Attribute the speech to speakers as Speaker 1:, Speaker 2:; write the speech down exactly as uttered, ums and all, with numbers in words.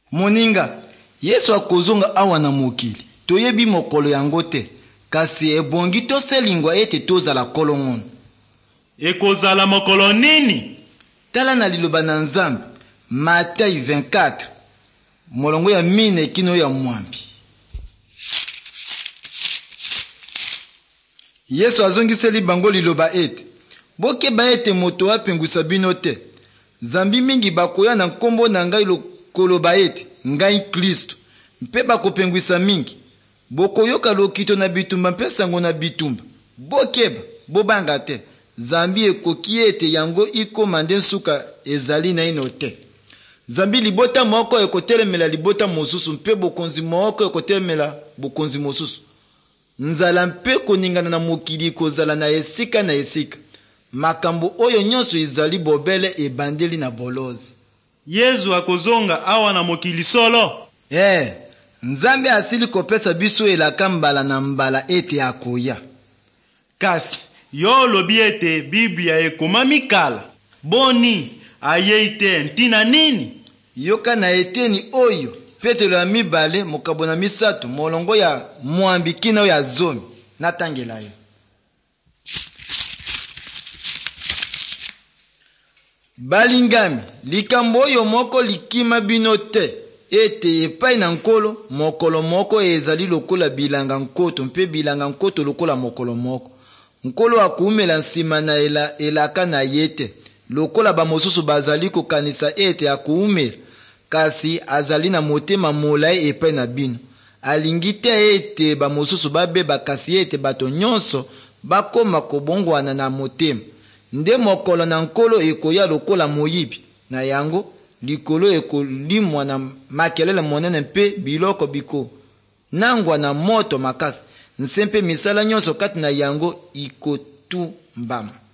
Speaker 1: Moninga, Yesu akozonga awa na mokili. Toyebi mokolo yango te, kasi ebongi toselingwa ete tozala kolongono.
Speaker 2: Ekozala mokolo nini?
Speaker 1: Tala na liloba na Nzambe, Matthieu vingt-quatre, molongo ya mine kino ya mwambi. Yesu azongiseli bango liloba ete, bokeba ete moto apengwisa bino te. Zambi mingi bakoya na nkombo na ngai koloba ete, ngai Kristo, mpe bakopengwisa mingi. Bokoyoka lokito na bitumba mpe sango na bitumba. Bokeba, bobanga te. Zambi ekoki ete yango ikoma nde nsuka ezali na ino te. Zambi libota moko ekotelemela libota mosusu mpe bokonzi moko ekotelemela bokonzi mosusu. Nzala mpe koningana na mokili kozala na esika na esika. Makambo oyo nyonso ezali bobele ebandeli na bolozi.
Speaker 2: Yesu akozonga awa na mokili solo.
Speaker 1: Eh, Nzambe asili kopesa biso elaka mbala na mbala ete akoya.
Speaker 2: Kasi yo lobi ete Biblia ekomami kala. Boni ayei te ntina nini?
Speaker 1: Yoka na eteni oyo Petelo ya mibale mokabo na misato molongo ya mwambi kina ya zomi natangela yo. Balingami, likambo oyo moko likima bino te, ete epai na nkolo, mokolo moko ezali lokola bilanga nkoto, mpe bilanga nkoto lokola mokolo moko. Nkolo akuumela nsima na ela, elaka na yete, lokola ba mosusu bazali kokanisa ete akuumela, kasi azali na motema molai epai na bino. Alingi te ete ba mosusu babeba kasi ete bato nyonso bakoma kobongwana na motema. Nde mokolo na nkolo ekoya lokola moyibi, na yango likolo ekolimwa na makelele monene mpe biloko biko nangwa na moto makasi, nsempe misala nyonso kati na yango ikotumbama.